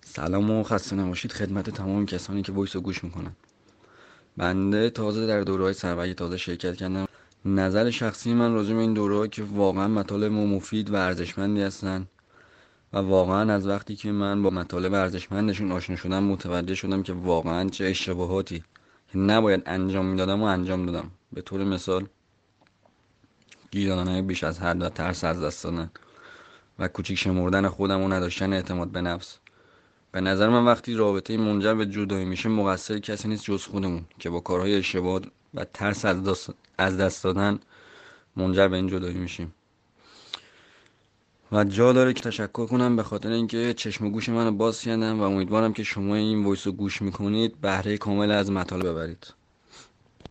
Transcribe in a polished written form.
سلام و خسته نباشید خدمت تمام کسانی که وایس رو گوش میکنن. بنده تازه در دوره‌های سروری تازه شرکت کردم. نظر شخصی من راجع به این دوره که واقعا مطالب مفید و ارزشمندی هستن و واقعا از وقتی که من با مطالب ارزشمندشون آشنا شدم متوجه شدم که واقعا چه اشتباهاتی که نباید انجام میدادم و انجام دادم. به طور مثال گیر دادن‌های بیش از حد و ترس از دست دادن و کوچیک شمردن خودم و نداشتن اعتماد به نفس. به نظر من وقتی رابطه منجر به جدایی میشه مقصر کسی نیست جز خودمون که با کارهای اشتباه و ترس از دست دادن منجر به این جدایی میشیم. و جا داره که تشکر کنم به خاطر اینکه چشم و گوش منو باز کردن و امیدوارم که شما این وایس رو گوش میکنید بهره کامل از مطالب ببرید.